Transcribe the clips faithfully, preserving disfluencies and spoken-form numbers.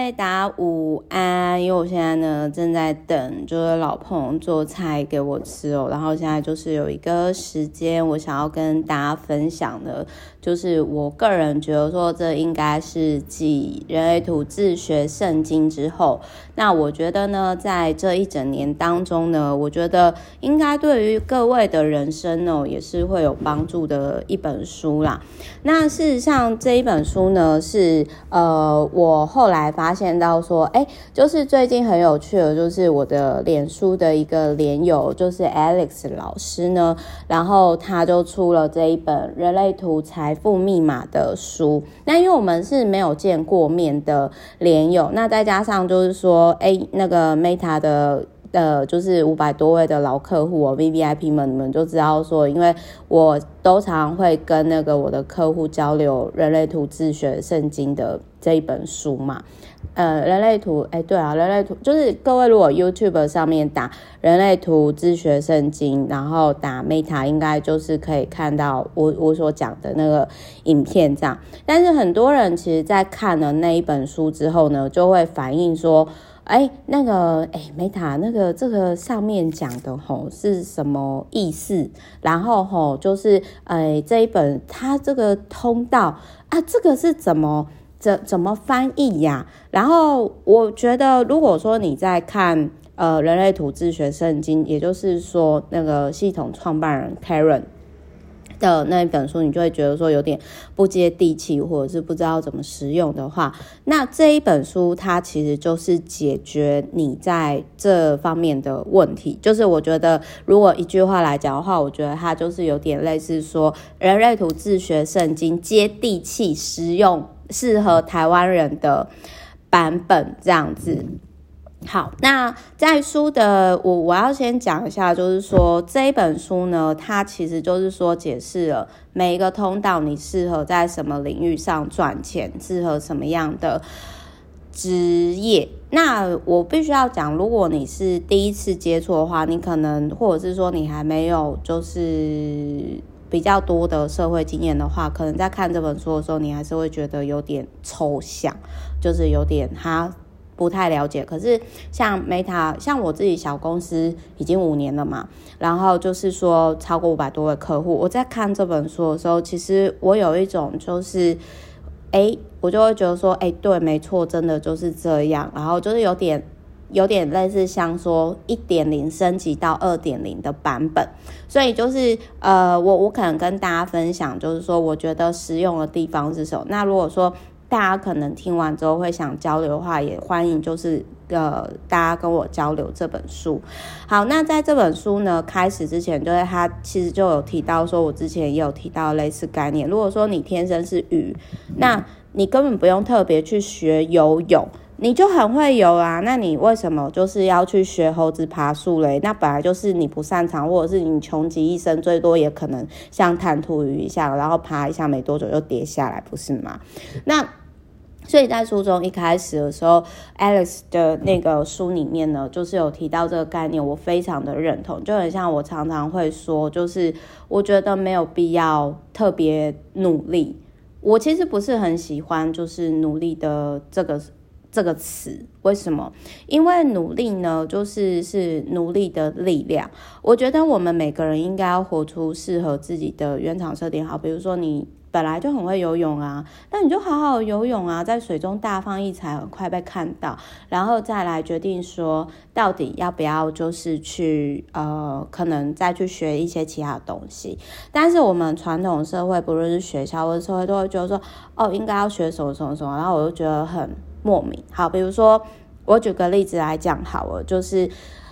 嗨，大家午安！因为我现在呢正在等，就是老朋友做菜给我吃哦。然后现在就是有一个时间，我想要跟大家分享的，就是我个人觉得说，这应该是继人类图自学圣经之后，那我觉得呢，在这一整年当中呢，我觉得应该对于各位的人生呢，也是会有帮助的一本书啦。那事实上这一本书呢，是呃我后来发现到说，哎，就是最近很有趣的，就是我的脸书的一个连友，就是 Alex 老师呢，然后他就出了这一本《人类图财富密码》的书。那因为我们是没有见过面的连友，那再加上就是说，哎，那个 Meta 的。呃，就是五百多位的老客户哦 V V I P 们，你们就知道说，因为我都常会跟那个我的客户交流人类图自学圣经的这一本书嘛。呃，人类图，哎，对啊，人类图就是各位如果 YouTube 上面打人类图自学圣经，然后打 Meta， 应该就是可以看到我我所讲的那个影片这样。但是很多人其实在看了那一本书之后呢，就会反映说，哎，那个，哎，Meta，那个这个上面讲的吼是什么意思？然后吼就是，哎，这一本它这个通道啊，这个是怎么怎怎么翻译呀？然后我觉得，如果说你在看呃人类图自学圣经，也就是说那个系统创办人 Karen。的那一本书，你就会觉得说有点不接地气，或者是不知道怎么实用的话，那这一本书它其实就是解决你在这方面的问题。就是我觉得如果一句话来讲的话，我觉得它就是有点类似说人类图自学圣经接地气、实用、适合台湾人的版本这样子。好，那在书的我我要先讲一下，就是说这一本书呢，它其实就是说解释了每一个通道你适合在什么领域上赚钱，适合什么样的职业。那我必须要讲，如果你是第一次接触的话，你可能或者是说你还没有就是比较多的社会经验的话，可能在看这本书的时候，你还是会觉得有点抽象，就是有点它不太了解。可是像 Meta， 像我自己小公司已经五年了嘛，然后就是说超过五百多位客户，我在看这本书的时候，其实我有一种就是哎，我就会觉得说哎，对，没错，真的就是这样。然后就是有点有点类似像说 一点零 升级到 二点零 的版本。所以就是呃我我可能跟大家分享，就是说我觉得实用的地方是什么。那如果说大家可能听完之后会想交流的话，也欢迎就是呃大家跟我交流这本书。好，那在这本书呢开始之前，就是他其实就有提到说，我之前也有提到类似概念。如果说你天生是鱼，那你根本不用特别去学游泳，你就很会游啊，那你为什么就是要去学猴子爬树嘞？那本来就是你不擅长，或者是你穷极一生，最多也可能像弹涂鱼一下，然后爬一下没多久就跌下来，不是吗？那所以在书中一开始的时候 Alex 的那个书里面呢，就是有提到这个概念，我非常的认同。就很像我常常会说，就是我觉得没有必要特别努力。我其实不是很喜欢就是努力的这个这个词。为什么？因为努力呢，就是是努力的力量。我觉得我们每个人应该要活出适合自己的原厂设定。好，比如说你本来就很会游泳啊，那你就好好游泳啊，在水中大放异彩，很快被看到，然后再来决定说到底要不要就是去呃，可能再去学一些其他的东西。但是我们传统社会，不论是学校或者社会，都会觉得说哦，应该要学什么什么什么，然后我就觉得很莫名。好，比如说我举个例子来讲好了，就是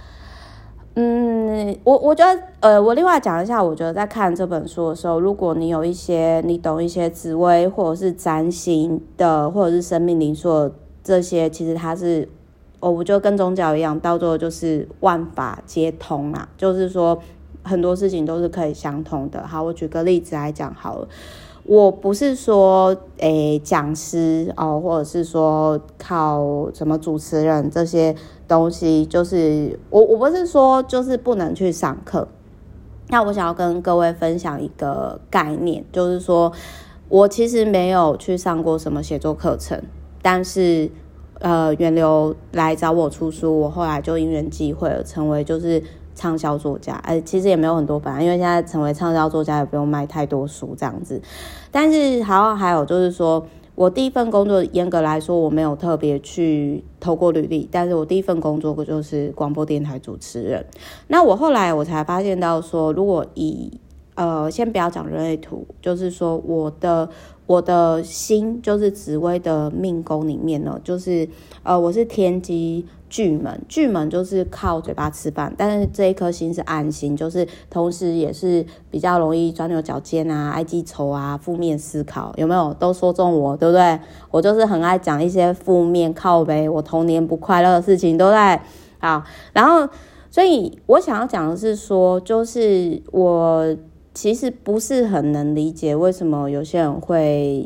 嗯，我我觉得，呃，我另外讲一下，我觉得在看这本书的时候，如果你有一些你懂一些紫微或者是占星的，或者是生命灵数这些，其实它是，哦，我觉得跟宗教一样，到最后就是万法皆通啦，就是说很多事情都是可以相通的。好，我举个例子来讲好了。我不是说诶讲师哦，或者是说靠什么主持人这些东西，就是我我不是说就是不能去上课。那我想要跟各位分享一个概念，就是说我其实没有去上过什么写作课程，但是呃源流来找我出书，我后来就因缘际会了，成为就是畅销作家。哎、呃，其实也没有很多版，因为现在成为畅销作家也不用卖太多书这样子。但是好像还有就是说，我第一份工作严格来说我没有特别去投过履历，但是我第一份工作就是广播电台主持人。那我后来我才发现到说，如果以呃先不要讲人类图，就是说我的我的星就是紫微的命宫里面呢，就是呃我是天机巨门，巨门就是靠嘴巴吃饭，但是这一颗星是暗星，就是同时也是比较容易钻牛角尖啊、爱记仇啊、负面思考，有没有都说中我，对不对？我就是很爱讲一些负面靠北，我童年不快乐的事情，对不对？好，然后所以我想要讲的是说，就是我其实不是很能理解为什么有些人会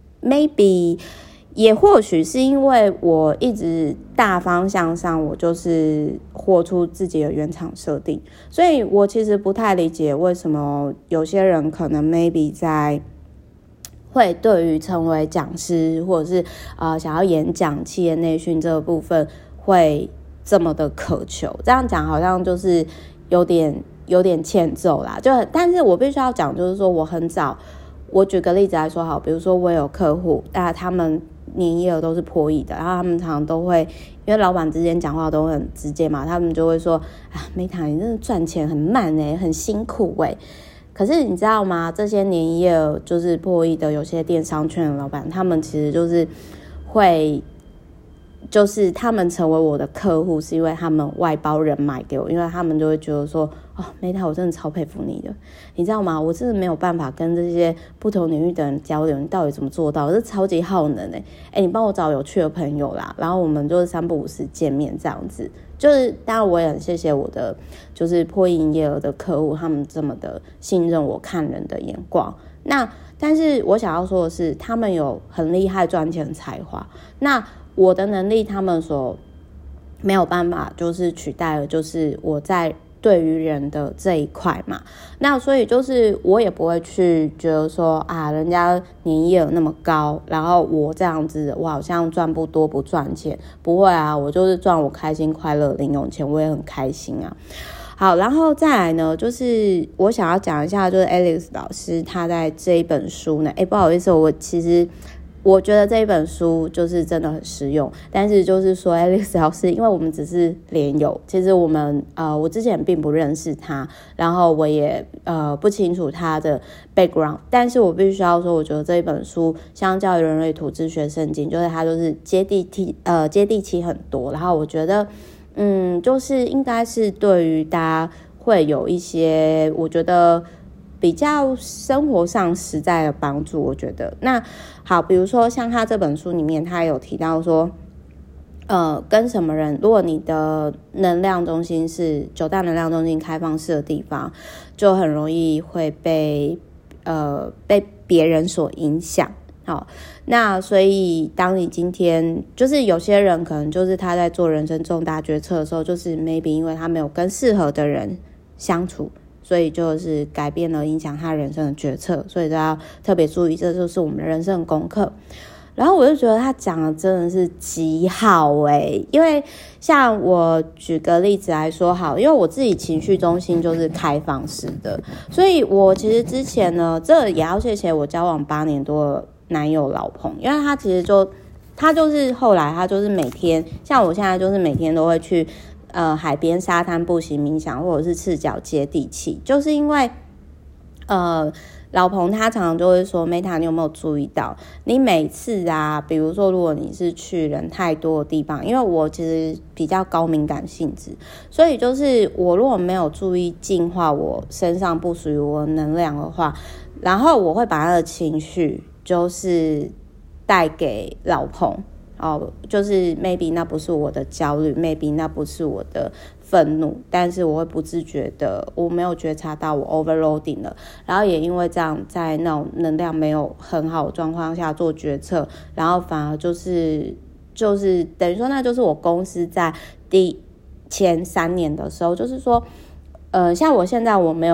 maybe。也或许是因为我一直大方向上我就是活出自己的原厂设定，所以我其实不太理解为什么有些人可能 maybe 在会对于成为讲师或者是呃想要演讲企业内训这个部分会这么的渴求。这样讲好像就是有点有点欠揍啦，就但是我必须要讲，就是说我很早，我举个例子来说好，比如说我有客户，那他们年业额都是破亿的，然后他们常常都会，因为老板之间讲话都很直接嘛，他们就会说啊 Meta 你真的赚钱很慢欸，很辛苦欸。可是你知道吗，这些年业额就是破亿的有些电商圈的老板，他们其实就是会就是他们成为我的客户是因为他们外包人脉给我，因为他们就会觉得说哦 Meta 我真的超佩服你的，你知道吗，我真的没有办法跟这些不同领域的人交流，你到底怎么做到，这超级耗能欸，欸你帮我找有趣的朋友啦，然后我们就是三不五时见面这样子。就是当然我也很谢谢我的就是破亿营业额的客户，他们这么的信任我看人的眼光。那但是我想要说的是，他们有很厉害赚钱的才华，那我的能力他们所没有办法就是取代的，就是我在对于人的这一块嘛。那所以就是我也不会去觉得说啊，人家年业额那么高，然后我这样子我好像赚不多不赚钱，不会啊，我就是赚我开心快乐零用钱，我也很开心啊。好，然后再来呢，就是我想要讲一下，就是 Alex 老师他在这一本书呢，诶不好意思，我其实我觉得这一本书就是真的很实用，但是就是说 Alex 老师，因为我们只是连友，其实我们呃我之前并不认识他，然后我也呃不清楚他的 background， 但是我必须要说，我觉得这一本书相较于人类图自学圣经，就是它就是接地气呃接地气很多，然后我觉得嗯就是应该是对于大家会有一些我觉得比较生活上实在的帮助。我觉得那好，比如说像他这本书里面他有提到说呃，跟什么人，如果你的能量中心是九大能量中心开放式的地方，就很容易会被呃被别人所影响。好，那所以当你今天就是有些人可能就是他在做人生重大决策的时候，就是 maybe 因为他没有跟适合的人相处，所以就是改变了影响他人生的决策，所以都要特别注意，这就是我们的人生的功课。然后我就觉得他讲的真的是极好欸，因为像我举个例子来说好，因为我自己情绪中心就是开放式的，所以我其实之前呢，这也要谢谢我交往八年多的男友老彭，因为他其实就他就是后来他就是每天，像我现在就是每天都会去呃海边沙滩步行冥想，或者是赤脚接地气，就是因为呃老彭他常常就会说 Meta 你有没有注意到你每次啊，比如说如果你是去人太多的地方，因为我其实比较高敏感性质，所以就是我如果没有注意净化我身上不属于我的能量的话，然后我会把他的情绪就是带给老彭哦，就是 maybe 那不是我的焦虑， maybe 那不是我的愤怒，但是我会不自觉的，我没有觉察到我 overloading 了，然后也因为这样在那种能量没有很好的状况下做决策，然后反而就是就是等于说那就是我公司在第前三年的时候，就是说呃，像我现在我没有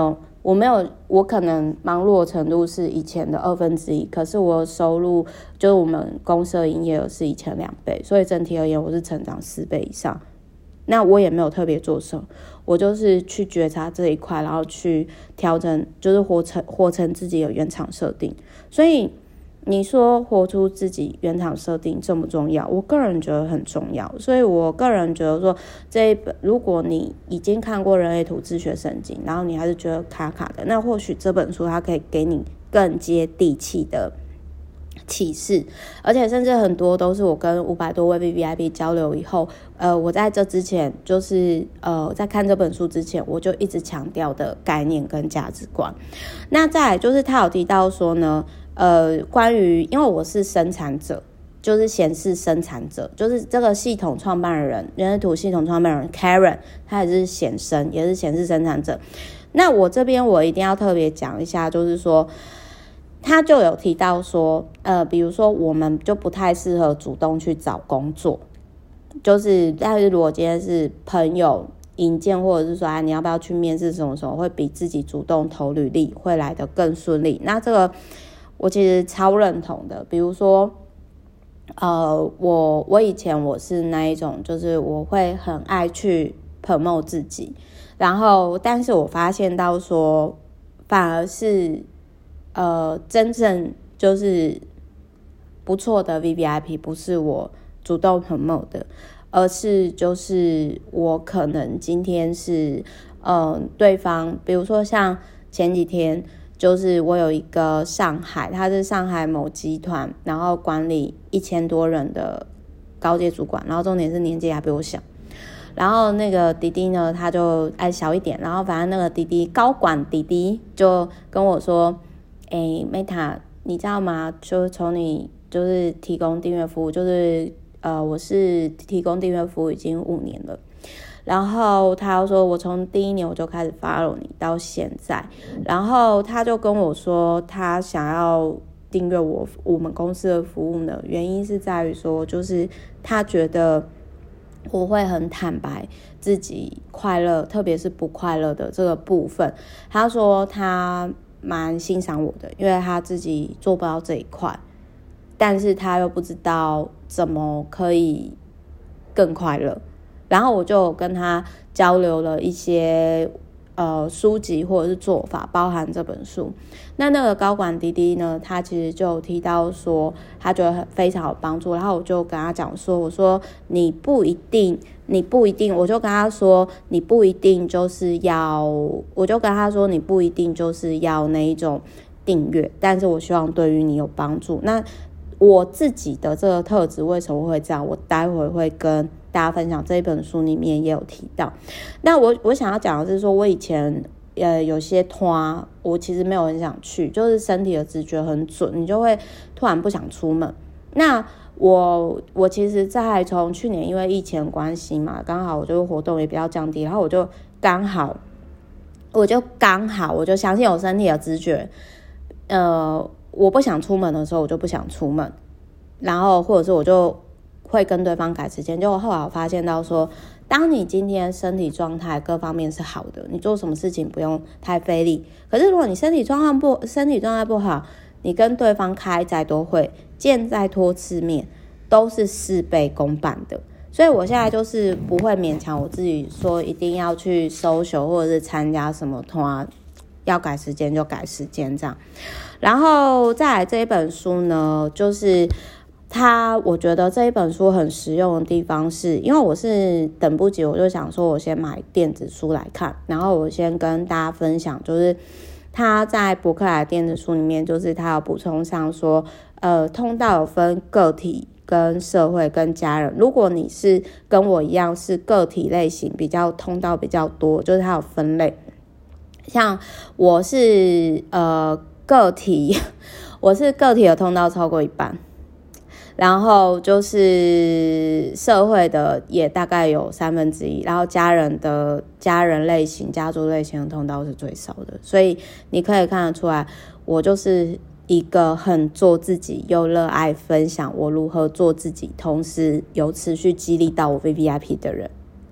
我没有，我可能忙碌的程度是以前的二分之一，可是我收入就是我们公司的营业额是以前两倍，所以整体而言我是成长四倍以上。那我也没有特别做什么，我就是去觉察这一块，然后去调整，就是活成活成自己的原厂设定。所以你说活出自己原厂设定重不重要？我个人觉得很重要。所以我个人觉得说，这一本如果你已经看过人类图自学圣经，然后你还是觉得卡卡的，那或许这本书它可以给你更接地气的启示，而且甚至很多都是我跟五百多位 V V I P 交流以后，呃，我在这之前就是呃，在看这本书之前，我就一直强调的概念跟价值观。那再来就是他有提到说呢，呃，关于因为我是生产者，就是显示生产者，就是这个系统创办人，人类图系统创办人 Karen， 他也是显生，也是显示生产者。那我这边我一定要特别讲一下，就是说。他就有提到说，呃，比如说我们就不太适合主动去找工作，就是但是如果今天是朋友引荐，或者是说啊你要不要去面试什么什么，会比自己主动投履历会来得更顺利。那这个我其实超认同的。比如说，呃，我我以前我是那一种，就是我会很爱去 promote 自己，然后但是我发现到说，反而是。呃，真正就是不错的 V V I P 不是我主动 promote 的，而是就是我可能今天是呃对方，比如说像前几天就是我有一个上海，他是上海某集团，然后管理一千多人的高阶主管，然后重点是年纪还比我小。然后那个弟弟呢，他就爱小一点，然后反正那个弟弟高管弟弟就跟我说。诶 Meta 你知道吗？就从你就是提供订阅服务，就是呃，我是提供订阅服务已经五年了。然后他又说，我从第一年我就开始 follow 你到现在。然后他就跟我说，他想要订阅我我们公司的服务呢，原因是在于说，就是他觉得我会很坦白自己快乐，特别是不快乐的这个部分。他说他。蛮欣赏我的，因为他自己做不到这一块，但是他又不知道怎么可以更快乐。然后我就跟他交流了一些呃书籍或者是做法，包含这本书。那那个高管弟弟呢，他其实就提到说，他觉得很非常有帮助。然后我就跟他讲说，我说你不一定。你不一定，我就跟他说，你不一定就是要，我就跟他说，你不一定就是要那一种订阅，但是我希望对于你有帮助。那我自己的这个特质为什么会这样？我待会会跟大家分享，这一本书里面也有提到。那我我想要讲的是说，我以前呃有些团，我其实没有很想去，就是身体的直觉很准，你就会突然不想出门。那我我其实在从去年因为疫情关系嘛，刚好我就活动也比较降低，然后我就刚好我就刚好我就相信我身体的直觉，呃我不想出门的时候我就不想出门，然后或者是我就会跟对方改时间。结果后来我发现到说，当你今天身体状态各方面是好的，你做什么事情不用太费力。可是如果你身体状况不身体状态不好，你跟对方开再多会，见再多次面，都是事倍功半的。所以我现在就是不会勉强我自己说一定要去social或者是参加什么团，要改时间就改时间这样。然后再来这一本书呢，就是它我觉得这一本书很实用的地方是，因为我是等不及，我就想说我先买电子书来看，然后我先跟大家分享，就是他在博客来电子书里面，就是他有补充上说，呃，通道有分个体跟社会跟家人。如果你是跟我一样是个体类型，比较通道比较多，就是它有分类。像我是呃个体，我是个体的通道超过一半。然后就是社会的也大概有三分之一，然后家人的家人类型、家族类型的通道是最少的，所以你可以看得出来，我就是一个很做自己又热爱分享我如何做自己，同时有持续激励到我 V V I P 的人。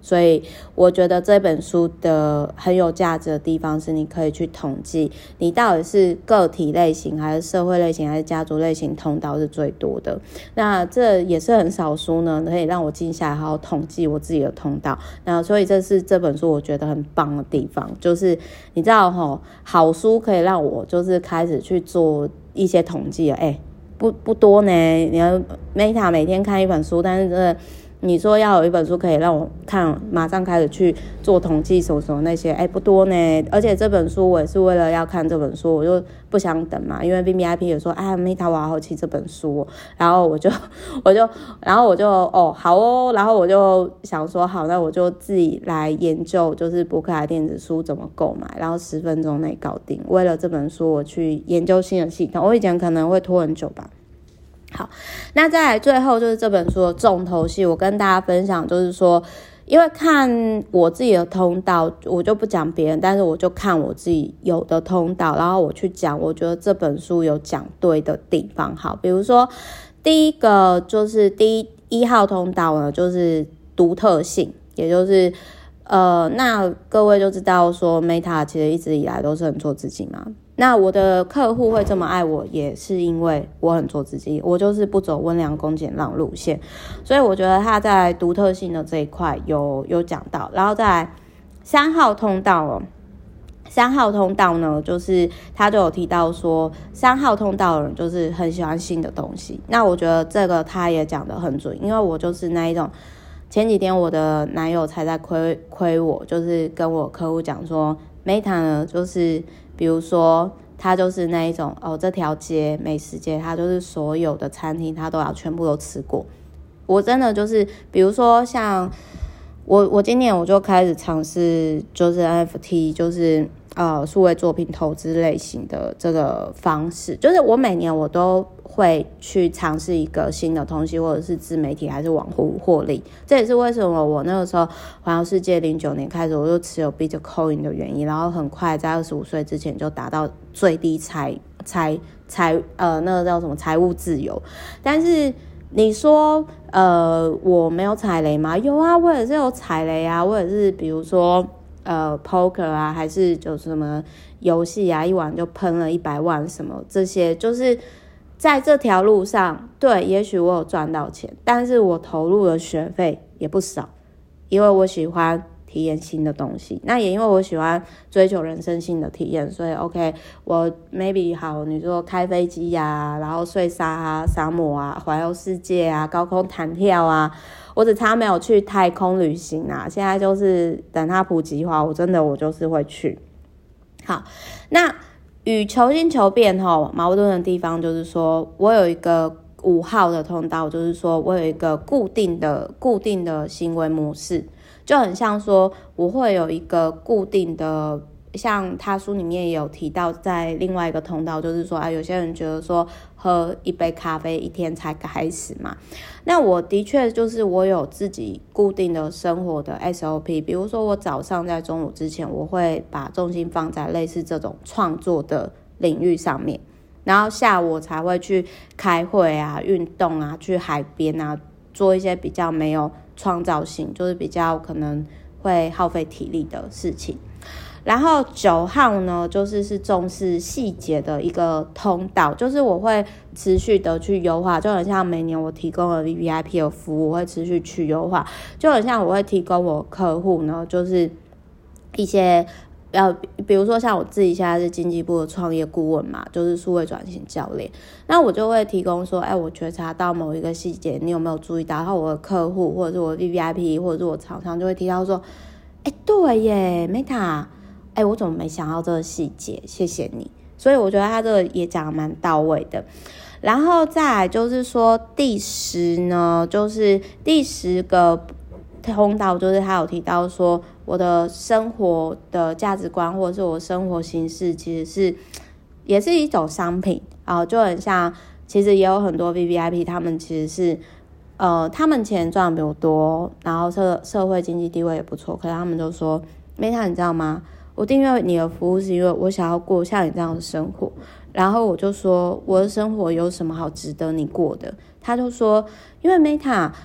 所以我觉得这本书的很有价值的地方是你可以去统计你到底是个体类型还是社会类型还是家族类型通道是最多的。那这也是很少书呢可以让我静下来好好统计我自己的通道。那所以这是这本书我觉得很棒的地方，就是你知道齁，好书可以让我就是开始去做一些统计了。哎，不不多呢，你要 Meta 每天看一本书，但是真的你说要有一本书可以让我看，马上开始去做统计什么什么那些，哎，不多呢。而且这本书我也是为了要看这本书，我就不想等嘛，因为 V V I P 也说，哎 ，Meta 我好奇这本书、哦，然后我就我就然后我就哦好哦，然后我就想说好，那我就自己来研究，就是博客来电子书怎么购买，然后十分钟内搞定。为了这本书，我去研究新的系统，我以前可能会拖很久吧。好，那再来最后就是这本书的重头戏，我跟大家分享就是说，因为看我自己的通道，我就不讲别人，但是我就看我自己有的通道，然后我去讲我觉得这本书有讲对的地方。好，比如说第一个就是第一一号通道呢，就是独特性，也就是呃，那各位就知道说 Meta 其实一直以来都是很做自己嘛。那我的客户会这么爱我，也是因为我很做自己，我就是不走温良恭俭让路线，所以我觉得他在独特性的这一块有有讲到。然后再来三号通道哦，三号通道呢，就是他就有提到说，三号通道的人就是很喜欢新的东西。那我觉得这个他也讲得很准，因为我就是那一种。前几天我的男友才在亏亏我，就是跟我客户讲说 Meta 呢，就是比如说他就是那一种哦，这条街美食街，他就是所有的餐厅他都要全部都吃过。我真的就是比如说像我我今年我就开始尝试就是 N F T， 就是呃数位作品投资类型的这个方式，就是我每年我都会去尝试一个新的东西，或者是自媒体还是网红获利。这也是为什么我那个时候环游世界零九年开始我就持有 Bitcoin 的原因，然后很快在二十五岁之前就达到最低财财财呃那个叫什么财务自由。但是你说呃我没有踩雷吗？有啊，我也是有踩雷啊，我也是比如说呃 poker 啊，还是就是什么游戏啊，一玩就喷了一百万什么，这些就是在这条路上，对，也许我有赚到钱，但是我投入的学费也不少，因为我喜欢体验新的东西，那也因为我喜欢追求人生新的体验，所以 OK， 我 maybe 好，你说开飞机啊，然后睡沙啊、沙漠啊、环游世界啊、高空弹跳啊，我只差没有去太空旅行啊，现在就是等它普及化，我真的我就是会去。好，那与求新求变吼矛盾的地方就是说，我有一个五号的通道，就是说我有一个固定的固定的行为模式，就很像说我会有一个固定的，像他书里面也有提到，在另外一个通道，就是说啊，有些人觉得说喝一杯咖啡一天才开始嘛，那我的确就是我有自己固定的生活的 S O P， 比如说我早上在中午之前，我会把重心放在类似这种创作的领域上面，然后下午我才会去开会啊、运动啊、去海边啊，做一些比较没有创造性，就是比较可能会耗费体力的事情。然后九号呢，就是是重视细节的一个通道，就是我会持续的去优化，就很像每年我提供了 V V I P 的服务，我会持续去优化，就很像我会提供我客户呢，就是一些呃，比如说像我自己现在是经济部的创业顾问嘛，就是数位转型教练，那我就会提供说，哎，我觉察到某一个细节，你有没有注意到？然后我的客户或者是我的 V V I P 或者是我厂商就会提到说，哎，对耶 ，Meta。哎，我怎么没想到这个细节？谢谢你。所以我觉得他这个也讲得蛮到位的。然后再来就是说第十呢，就是第十个通道，就是他有提到说我的生活的价值观或者是我生活形式其实是也是一种商品啊，就很像其实也有很多 V V I P 他们其实是呃他们钱赚的比我多，然后社社会经济地位也不错，可是他们就说 Meta 你知道吗？我订阅你的服务是因为我想要过像你这样的生活，然后我就说我的生活有什么好值得你过的？他就说因为 Meta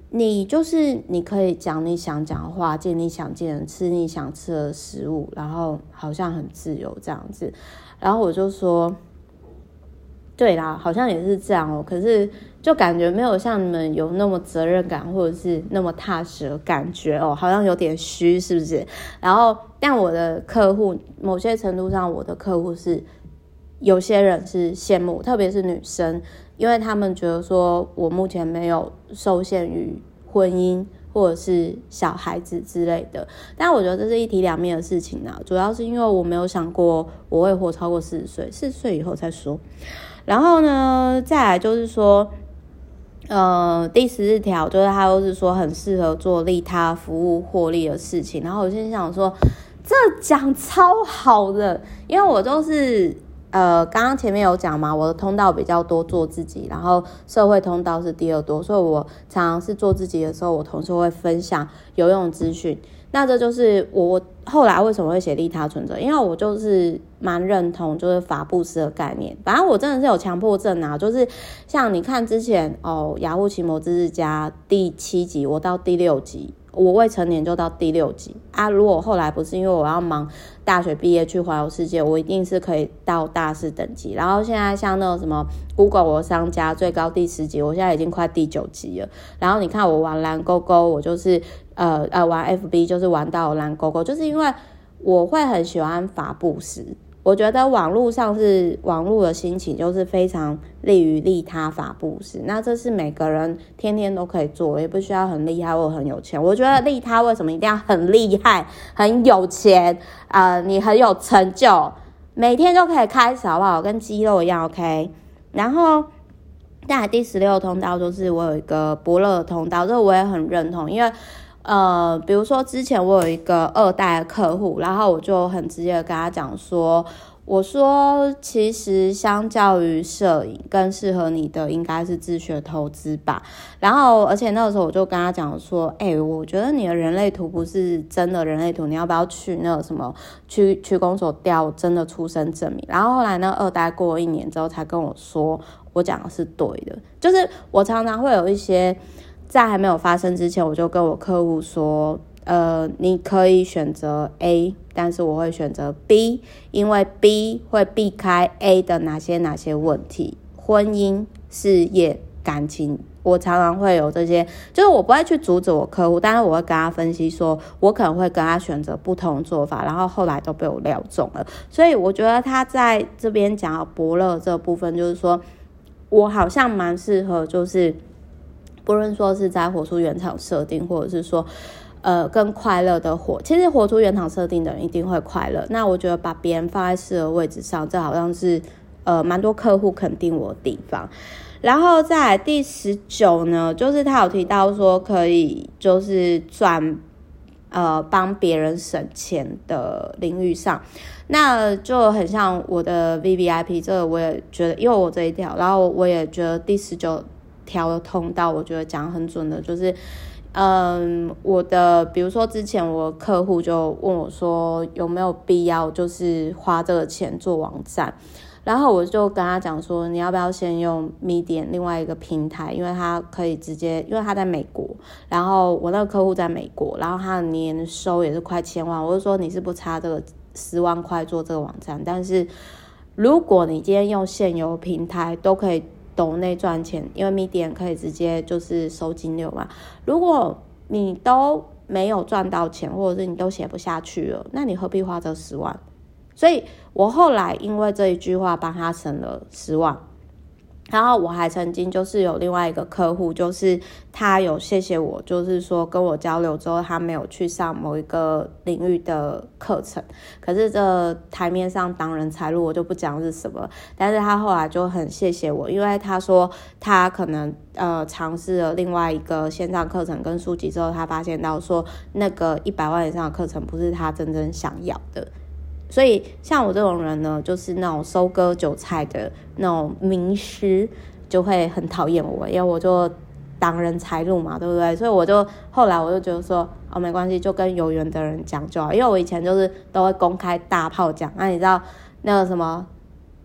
你就是你可以讲你想讲的话，见你想见人，吃你想吃的食物，然后好像很自由这样子。然后我就说，对啦，好像也是这样哦。可是就感觉没有像你们有那么责任感，或者是那么踏实的感觉哦，好像有点虚，是不是？然后，但我的客户，某些程度上，我的客户是有些人是羡慕，特别是女生。因为他们觉得说我目前没有受限于婚姻或者是小孩子之类的，但我觉得这是一体两面的事情啊，主要是因为我没有想过我会活超过四十岁，四十岁以后再说。然后呢，再来就是说呃，第十四条就是他又是说很适合做利他服务获利的事情，然后我心想说这讲超好的，因为我就是呃，刚刚前面有讲嘛，我的通道比较多做自己，然后社会通道是第二多，所以我常常是做自己的时候，我同时会分享有用资讯。那这就是我后来为什么会写利他存折，因为我就是蛮认同就是法布施的概念。反正我真的是有强迫症啊，就是像你看之前哦，雅虎奇摩知识家第七集，我到第六集。我未成年就到第六集啊！如果后来不是因为我要忙大学毕业去环游世界，我一定是可以到大师等级。然后现在像那种什么 Google 我的商家最高第十集，我现在已经快第九集了。然后你看我玩蓝勾勾，我就是呃呃玩 F B 就是玩到蓝勾勾，就是因为我会很喜欢法布施。我觉得网络上是网络的心情，就是非常利于利他法布施。那这是每个人天天都可以做，也不需要很厉害或很有钱。我觉得利他为什么一定要很厉害、很有钱？呃，你很有成就，每天都可以开始，好不好？跟肌肉一样 ，OK。然后，再来第十六通道就是我有一个伯乐的通道，这个我也很认同，因为。呃，比如说之前我有一个二代的客户，然后我就很直接的跟他讲说，我说其实相较于摄影更适合你的应该是自学投资吧。然后而且那个时候我就跟他讲说，哎、欸，我觉得你的人类图不是真的人类图，你要不要去那个什么去区公所调真的出生证明？然后后来那个二代过了一年之后才跟我说，我讲的是对的，就是我常常会有一些。在还没有发生之前，我就跟我客户说，呃，你可以选择 A， 但是我会选择 B， 因为 B 会避开 A 的哪些哪些问题，婚姻、事业、感情，我常常会有这些，就是我不会去阻止我客户，但是我会跟他分析说，我可能会跟他选择不同的做法，然后后来都被我料中了，所以我觉得他在这边讲伯乐这部分，就是说我好像蛮适合，就是。不论说是在活出原厂设定，或者是说，呃，更快乐的活，其实活出原厂设定的人一定会快乐。那我觉得把别人放在适合位置上，这好像是呃蛮多客户肯定我的地方。然后再来第十九呢，就是他有提到说可以就是赚呃帮别人省钱的领域上，那就很像我的 V V I P 这个，我也觉得，因为我这一条，然后我也觉得第十九。条的通道，我觉得讲很准的，就是，嗯，我的，比如说之前我客户就问我说有没有必要就是花这个钱做网站，然后我就跟他讲说，你要不要先用 Medium 另外一个平台，因为他可以直接，因为他在美国，然后我那个客户在美国，然后他的年收也是快千万，我就说你是不差这个十万块做这个网站，但是如果你今天用现有平台都可以。抖内赚钱，因为 Medium 可以直接就是收金流嘛。如果你都没有赚到钱，或者是你都写不下去了，那你何必花这十万？所以我后来因为这一句话帮他省了十万。然后我还曾经就是有另外一个客户，就是他有谢谢我，就是说跟我交流之后，他没有去上某一个领域的课程，可是这台面上当人财路我就不讲是什么，但是他后来就很谢谢我，因为他说他可能呃尝试了另外一个线上课程跟书籍之后，他发现到说那个一百万以上的课程不是他真正想要的。所以像我这种人呢，就是那种收割韭菜的那种名师，就会很讨厌我，因为我就挡人财路嘛，对不对？所以我就后来我就觉得说，哦，没关系，就跟有缘的人讲就好。因为我以前就是都会公开大炮讲，那你知道那个什么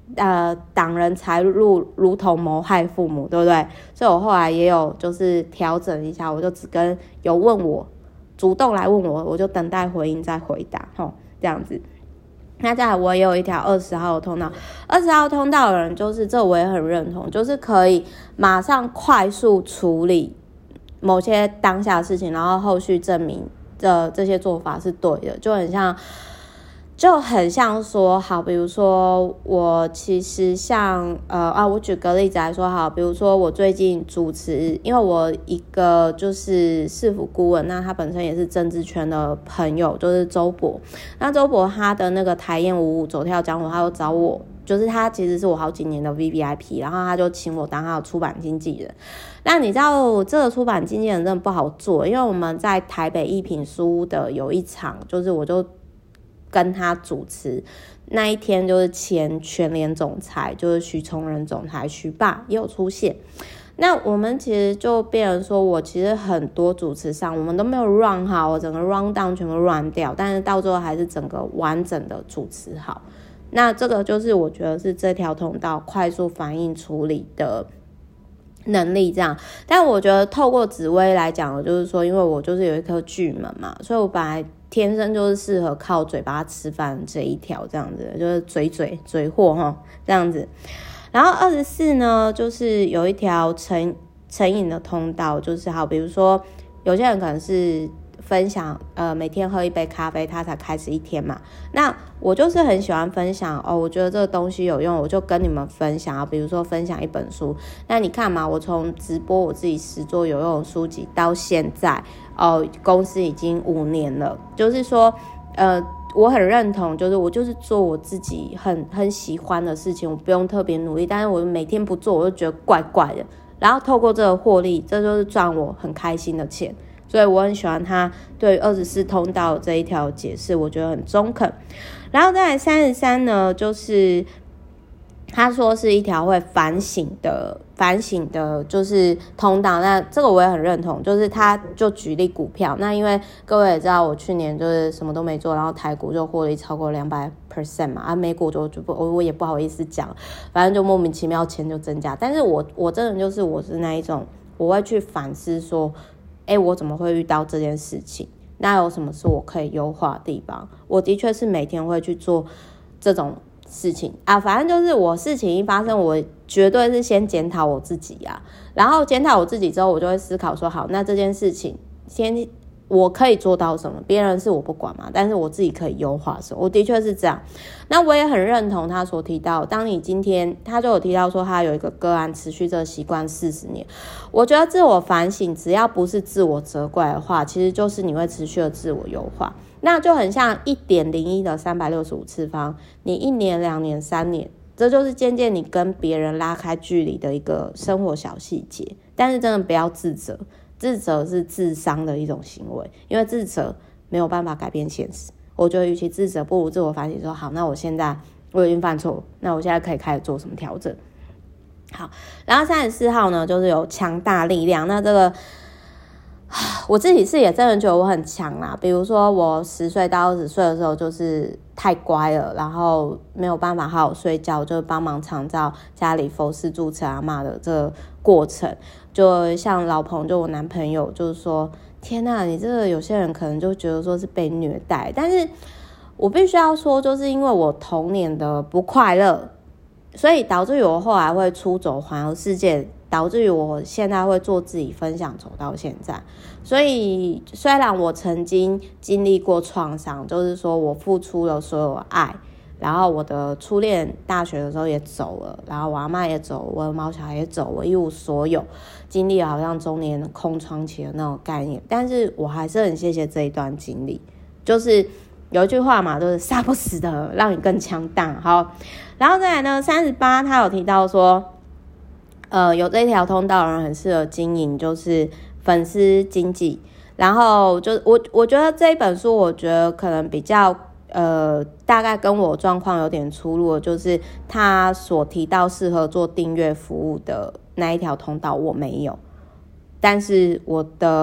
呃，挡人财路如同谋害父母，对不对？所以我后来也有就是调整一下，我就只跟有问我主动来问我，我就等待回应再回答，吼，这样子。那再来，我也有一条二十号的通道，二十号通道的人就是这我也很认同，就是可以马上快速处理某些当下的事情，然后后续证明的这些做法是对的，就很像。就很像说，好，比如说我其实像呃啊，我举个例子来说好，比如说我最近主持，因为我一个就是市府顾问，那他本身也是政治圈的朋友，就是周博。那周博他的那个台燕五五走跳江湖，他有找我，就是他其实是我好几年的 V V I P， 然后他就请我当他的出版经纪人。那你知道这个出版经纪人真的不好做，因为我们在台北一品书的有一场，就是我就。跟他主持那一天，就是前全联总裁，就是徐崇仁总裁，徐爸也有出现。那我们其实就变成说，我其实很多主持上我们都没有 run 好，我整个 run down 全部 run 掉，但是到最后还是整个完整的主持好。那这个就是我觉得是这条通道快速反应处理的能力这样。但我觉得透过紫微来讲，就是说因为我就是有一颗巨门嘛，所以我本来天生就是适合靠嘴巴吃饭这一条这样子，就是嘴嘴嘴货齁这样子。然后二十四呢，就是有一条成成瘾的通道，就是好，比如说有些人可能是分享呃每天喝一杯咖啡他才开始一天嘛，那我就是很喜欢分享哦，我觉得这个东西有用，我就跟你们分享啊，比如说分享一本书。那你看嘛，我从直播我自己实作有用的书籍到现在哦，公司已经五年了，就是说呃我很认同，就是我就是做我自己很很喜欢的事情，我不用特别努力，但是我每天不做我就觉得怪怪的，然后透过这个获利，这就是赚我很开心的钱。所以我很喜欢他对二十四通道这一条解释，我觉得很中肯。然后再来三十三呢，就是他说是一条会反省的反省的就是通道，那这个我也很认同，就是他就举例股票，那因为各位也知道我去年就是什么都没做，然后台股就获利超过 两百 percent 嘛，啊美股就就不我也不好意思讲，反正就莫名其妙钱就增加，但是我我真的就是我是那一种我会去反思说诶我怎么会遇到这件事情，那有什么是我可以优化的地方，我的确是每天会去做这种事情啊，反正就是我事情一发生，我绝对是先检讨我自己啊，然后检讨我自己之后，我就会思考说，好，那这件事情先我可以做到什么？别人是我不管嘛，但是我自己可以优化什么？我的确是这样。那我也很认同他所提到，当你今天他就有提到说，他有一个个案持续这个习惯四十年，我觉得自我反省，只要不是自我责怪的话，其实就是你会持续的自我优化。那就很像 一点零一 的三百六十五次方，你一年、两年、三年，这就是渐渐你跟别人拉开距离的一个生活小细节。但是真的不要自责，自责是自伤的一种行为，因为自责没有办法改变现实。我觉得与其自责，不如自我反省说，好，那我现在我已经犯错，那我现在可以开始做什么调整。好，然后三十四号呢，就是有强大力量。那这个我自己是也真的觉得我很强啦，比如说我十岁到二十岁的时候就是太乖了，然后没有办法好好睡觉，就帮忙长照家里佛事住持阿嬷的这个过程。就像老彭就我男朋友就是说，天哪，你这个有些人可能就觉得说是被虐待，但是我必须要说，就是因为我童年的不快乐，所以导致于我后来会出走环游世界，导致于我现在会做自己分享走到现在。所以虽然我曾经经历过创伤，就是说我付出了所有爱，然后我的初恋大学的时候也走了，然后我阿嬷也走，我的毛小孩也走，我一无所有，经历了好像中年空窗期的那种概念，但是我还是很谢谢这一段经历。就是有一句话嘛，就是杀不死的让你更强大。好，然后再来呢，三十八他有提到说呃，有这一条通道的人很适合经营就是粉丝经济，然后就我我觉得这一本书我觉得可能比较呃，大概跟我状况有点出入，就是他所提到适合做订阅服务的那一条通道我没有，但是我的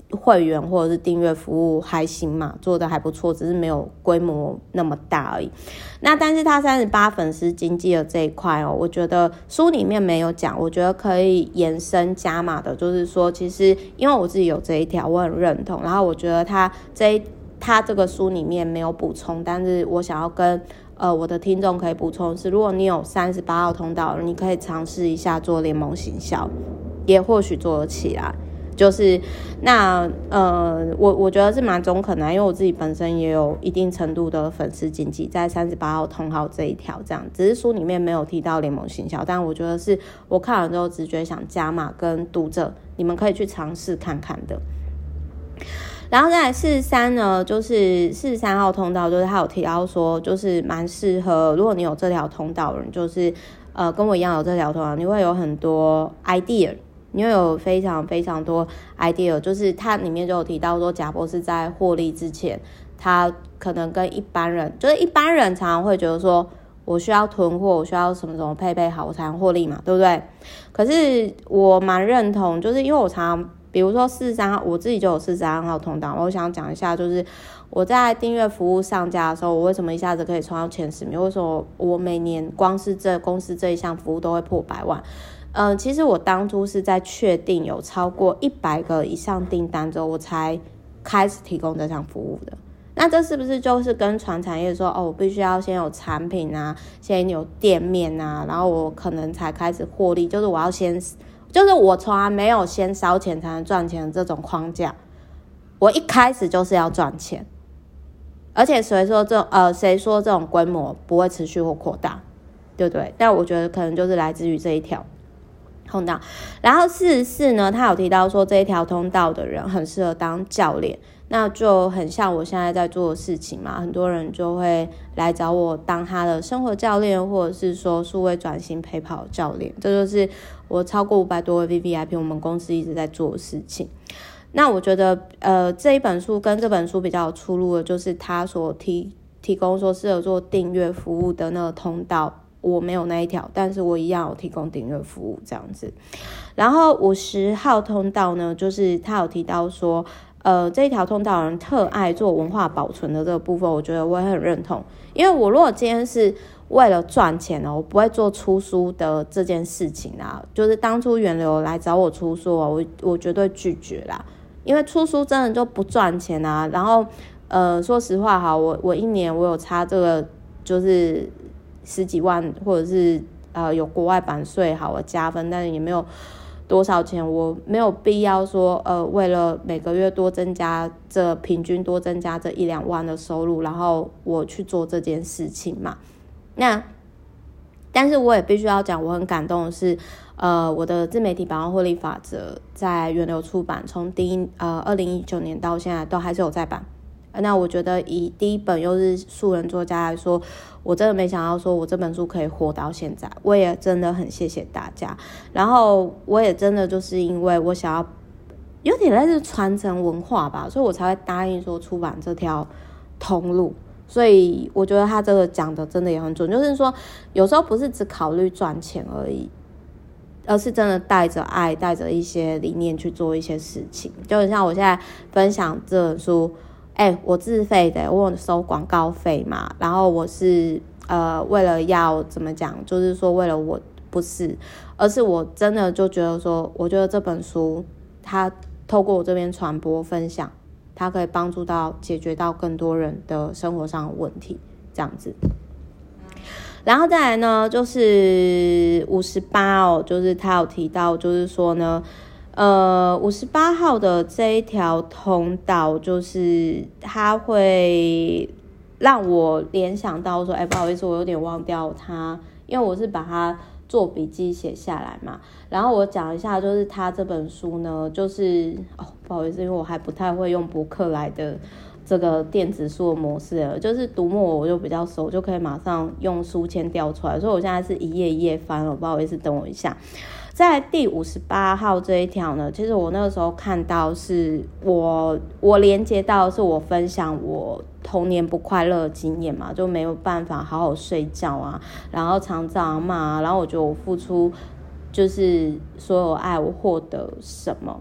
会员或者是订阅服务还行嘛，做的还不错，只是没有规模那么大而已。那但是他三十八粉丝经济的这一块哦，我觉得书里面没有讲，我觉得可以延伸加码的，就是说其实因为我自己有这一条，我很认同，然后我觉得他这一他这个书里面没有补充，但是我想要跟呃我的听众可以补充的是，如果你有三十八号通道，你可以尝试一下做联盟行销，也或许做得起来。就是那呃，我我觉得是蛮中肯的，因为我自己本身也有一定程度的粉丝经济，在三十八号通号这一条这样，只是书里面没有提到联盟行销，但我觉得是我看了之后直觉想加码跟读者，你们可以去尝试看看的。然后再来四十三呢，就是四十三号通道，就是他有提到说，就是蛮适合，如果你有这条通道的人，就是呃跟我一样有这条通道，你会有很多 idea。你会有非常非常多 idea， 就是它里面就有提到说，贾博士在获利之前，他可能跟一般人，就是一般人常常会觉得说，我需要囤货，我需要什么什么配备好，我才能获利嘛，对不对？可是我蛮认同，就是因为我常常，比如说四十三号，我自己就有四十三号通道，我想讲一下，就是我在订阅服务上架的时候，我为什么一下子可以冲到前十名？为什么我每年光是这公司这一项服务都会破百万？嗯、呃，其实我当初是在确定有超过一百个以上订单之后，我才开始提供这项服务的。那这是不是就是跟传产业说，哦，我必须要先有产品啊，先有店面啊，然后我可能才开始获利，就是我要先，就是我从来没有先烧钱才能赚钱的这种框架。我一开始就是要赚钱，而且谁说这呃谁说这种规模不会持续或扩大，对不对？但我觉得可能就是来自于这一条通道。然后四十四呢，他有提到说这一条通道的人很适合当教练，那就很像我现在在做的事情嘛，很多人就会来找我当他的生活教练，或者是说数位转型陪跑教练，这就是我超过五百多位 V V I P 我们公司一直在做的事情。那我觉得呃这一本书跟这本书比较有出入的就是他所提提供说适合做订阅服务的那个通道，我没有那一条，但是我一样有提供订阅服务这样子。然后五十号通道呢，就是他有提到说呃，这一条通道人特爱做文化保存的这个部分，我觉得我也很认同。因为我如果今天是为了赚钱哦，我不会做出书的这件事情啦。就是当初源流来找我出书哦，我我绝对拒绝啦。因为出书真的就不赚钱啊。然后呃，说实话哈，我我一年我有差这个就是十几万，或者是呃有国外版税好我加分，但是也没有多少钱，我没有必要说呃为了每个月多增加这平均多增加这一两万的收入，然后我去做这件事情嘛。那但是我也必须要讲，我很感动的是呃我的自媒体百万获利法则在源流出版，从第一呃二零一九年到现在都还是有在版。那我觉得以第一本又是素人作家来说，我真的没想到说我这本书可以活到现在，我也真的很谢谢大家。然后我也真的就是因为我想要有点类似传承文化吧，所以我才会答应说出版这条通路。所以我觉得他这个讲的真的也很准，就是说有时候不是只考虑赚钱而已，而是真的带着爱带着一些理念去做一些事情。就很像我现在分享这本书，哎、欸，我自费的，我有收广告费嘛，然后我是呃为了要怎么讲，就是说为了我不是，而是我真的就觉得说，我觉得这本书它透过我这边传播分享，它可以帮助到解决到更多人的生活上的问题，这样子。然后再来呢，就是五十八哦，就是他有提到，就是说呢。呃，五十八号的这一条通道，就是它会让我联想到说，哎，不好意思，我有点忘掉它，因为我是把它做笔记写下来嘛。然后我讲一下，就是它这本书呢，就是哦，不好意思，因为我还不太会用博客来的这个电子书的模式了，就是读墨我就比较熟，就可以马上用书签调出来，所以我现在是一页一页翻了，不好意思，等我一下。在第五十八号这一条呢，其实我那个时候看到是我我连接到是我分享我童年不快乐的经验嘛，就没有办法好好睡觉啊，然后常常骂啊，然后我觉得我付出就是所有爱我获得什么。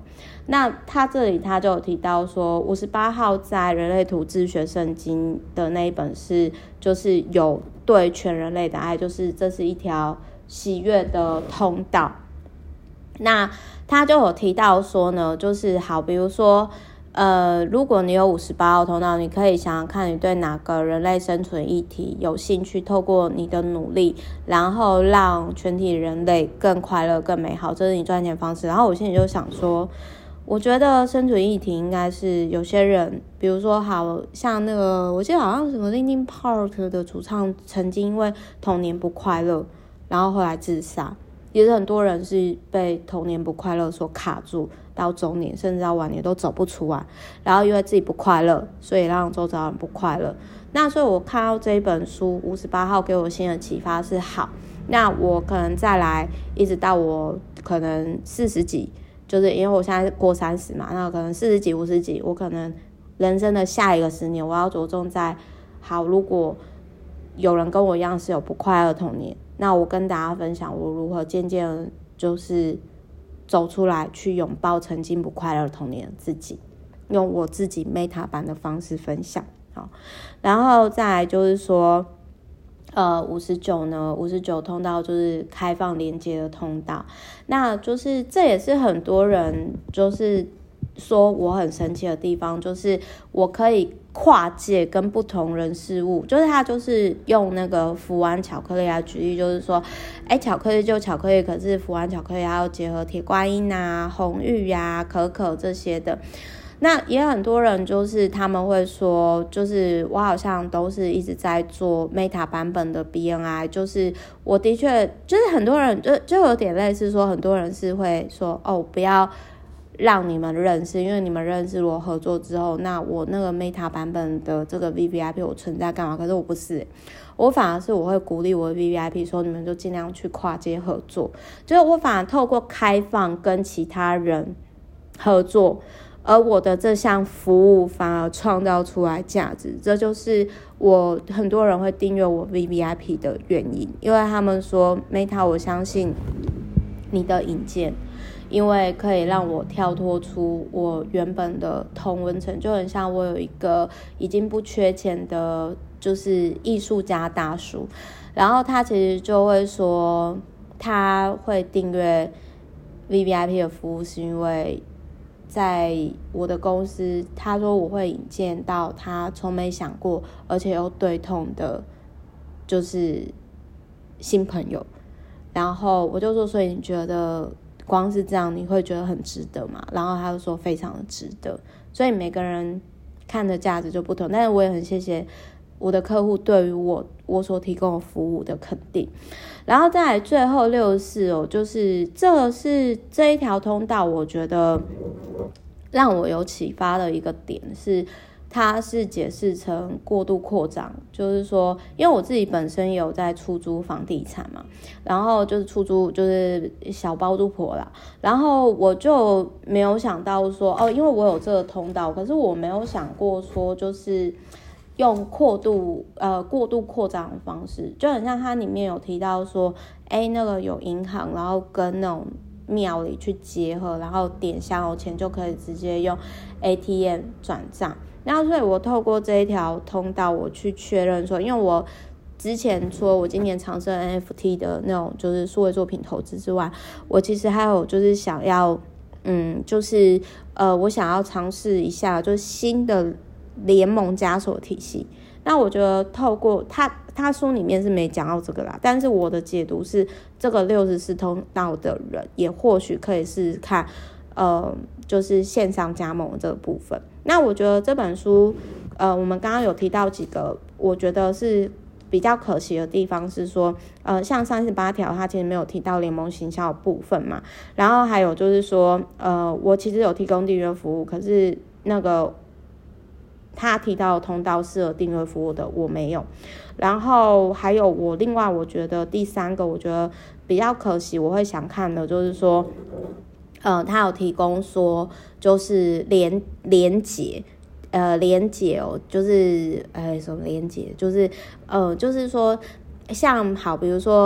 那他这里他就有提到说，五十八号在人类图自学圣经的那一本是，就是有对全人类的爱，就是这是一条喜悦的通道。那他就有提到说呢，就是好，比如说，呃，如果你有五十八号通道，你可以想想看，你对哪个人类生存议题有兴趣，透过你的努力，然后让全体人类更快乐、更美好，这是你赚钱方式。然后我心里就想说，我觉得生存议题应该是有些人，比如说好像那个，我记得好像什么 Linkin Park 的主唱曾经因为童年不快乐，然后后来自杀。也是很多人是被童年不快乐所卡住，到中年甚至到晚年都走不出来，然后因为自己不快乐，所以让周遭人不快乐。那所以我看到这一本书五十八号给我新的启发是，好，那我可能再来一直到我可能四十几，就是因为我现在过三十嘛，那可能四十几五十几，我可能人生的下一个十年我要着重在，好，如果有人跟我一样是有不快乐的童年，那我跟大家分享我如何渐渐就是走出来，去拥抱曾经不快乐的童年的自己，用我自己 Meta 版的方式分享。好，然后再来就是说，呃，五十九呢，五十九通道就是开放连接的通道，那就是这也是很多人就是说我很神奇的地方，就是我可以跨界跟不同人事物，就是他就是用那个福湾巧克力来举例，就是说，哎，巧克力就巧克力，可是福湾巧克力还要结合铁观音啊、红玉啊、可可这些的。那也很多人就是他们会说，就是我好像都是一直在做 Meta 版本的 B N I， 就是我的确就是很多人就就有点类似说，很多人是会说哦，不要让你们认识，因为你们认识我合作之后，那我那个 Meta 版本的这个 V V I P 我存在干嘛？可是我不是，我反而是我会鼓励我的 V V I P 说，你们就尽量去跨界合作，就是我反而透过开放跟其他人合作，而我的这项服务反而创造出来价值，这就是我很多人会订阅我 V V I P 的原因，因为他们说 Meta 我相信你的引荐，因为可以让我跳脱出我原本的同温层，就很像我有一个已经不缺钱的就是艺术家大叔，然后他其实就会说他会订阅 V V I P 的服务是因为在我的公司，他说我会引荐到他从没想过而且又对痛的就是新朋友，然后我就说所以你觉得光是这样你会觉得很值得吗？然后他就说非常的值得，所以每个人看的价值就不同，但是我也很谢谢我的客户对于我我所提供的服务的肯定。然后再来最后六十四哦，就是这是这一条通道我觉得让我有启发的一个点是，它是解释成过度扩张，就是说因为我自己本身也有在出租房地产嘛，然后就是出租就是小包租婆啦，然后我就没有想到说哦，因为我有这个通道，可是我没有想过说就是用过度呃过度扩张的方式，就很像它里面有提到说，哎，那个有银行，然后跟那种庙里去结合，然后点香油钱就可以直接用 A T M 转账。然后所以我透过这一条通道，我去确认说，因为我之前说我今年尝试 N F T 的那种就是数位作品投资之外，我其实还有就是想要嗯就是呃我想要尝试一下就是新的联盟枷锁体系。那我觉得透过他他书里面是没讲到这个啦，但是我的解读是这个六十四通道的人也或许可以试试看呃就是线上加盟这个部分。那我觉得这本书呃我们刚刚有提到几个我觉得是比较可惜的地方是说呃像三十八条它其实没有提到联盟行销的部分嘛，然后还有就是说呃我其实有提供订阅服务，可是那个他提到的通道适合订阅服务的我没有，然后还有我另外我觉得第三个我觉得比较可惜我会想看的就是说呃他有提供说就是连连结呃连结哦就是呃什么连结就是呃就是说像好比如说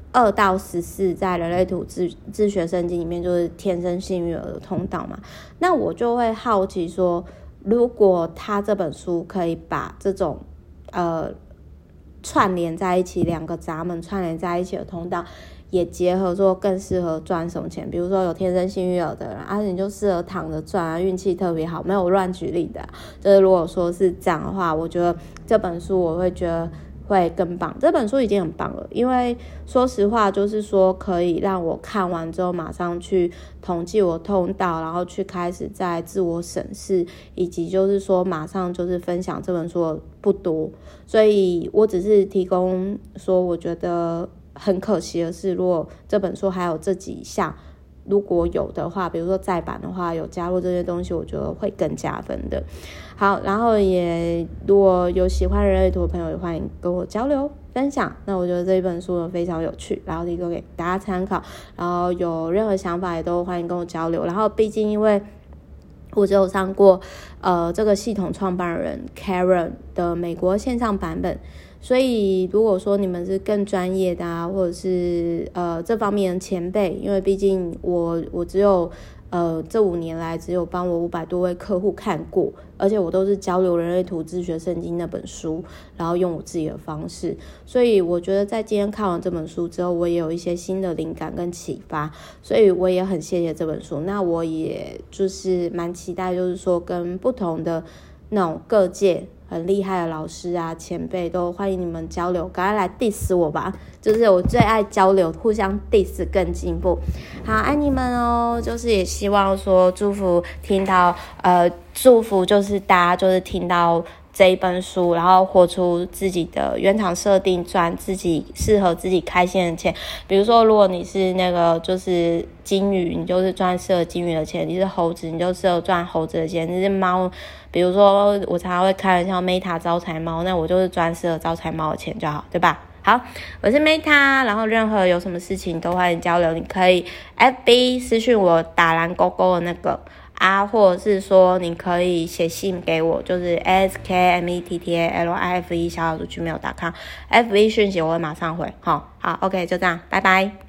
二到十四在人类图自自学圣经里面就是天生幸运儿的通道嘛，那我就会好奇说，如果他这本书可以把这种呃串联在一起，两个闸门串联在一起的通道也结合说更适合赚什么钱，比如说有天生幸运儿的人啊，你就适合躺着赚啊，运气特别好，没有乱举例的、啊、就是如果说是这样的话，我觉得这本书我会觉得会更棒。这本书已经很棒了，因为说实话就是说可以让我看完之后马上去统计我通道，然后去开始在自我审视，以及就是说马上就是分享这本书不多，所以我只是提供说我觉得很可惜的是，如果这本书还有这几项如果有的话，比如说再版的话有加入这些东西，我觉得会更加分的。好，然后也如果有喜欢人类图的朋友也欢迎跟我交流分享，那我觉得这一本书呢非常有趣，然后提供给大家参考，然后有任何想法也都欢迎跟我交流。然后毕竟因为我只有上过呃这个系统创办人 Karen 的美国线上版本，所以如果说你们是更专业的啊，或者是呃这方面的前辈，因为毕竟我我只有呃这五年来只有帮我五百多位客户看过，而且我都是交流人类图自学圣经那本书，然后用我自己的方式，所以我觉得在今天看完这本书之后，我也有一些新的灵感跟启发，所以我也很谢谢这本书。那我也就是蛮期待，就是说跟不同的那种各界很厉害的老师啊前辈都欢迎你们交流，赶快来 diss 我吧，就是我最爱交流，互相 diss 更进步。好，爱你们哦，就是也希望说祝福听到呃祝福就是大家就是听到这一本书，然后活出自己的原厂设定，赚自己适合自己开心的钱。比如说如果你是那个就是金鱼，你就是赚适合金鱼的钱，你是猴子你就适合赚猴子的钱，你是猫，比如说我常常会开玩笑 Meta 招财猫，那我就是赚适合招财猫的钱就好，对吧？好，我是 Meta， 然后任何有什么事情都欢迎交流，你可以 F B 私讯我打蓝勾勾的那个啊，或者是说你可以写信给我，就是 S K M E T T A L I F E 小老鼠 gmail dot com， F B 讯息我会马上回。好好 OK 就这样，拜拜。